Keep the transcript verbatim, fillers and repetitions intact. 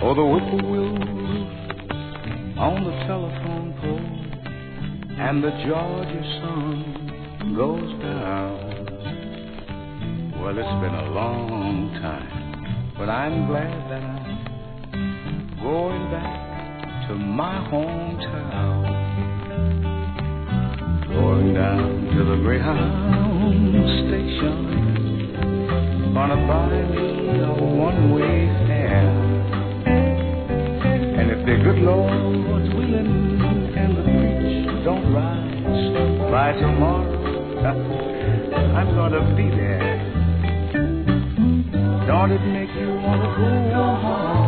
Oh, the whippoorwills on the telephone pole, and the Georgia sun goes down. Well, it's been a long time, but I'm glad that I'm going back to my hometown. Going down to the Greyhound station, gonna buy me a one-way fare. And if the good Lord's willing and the creek don't rise by tomorrow, I'm gonna be there. Don't it make you wanna go home?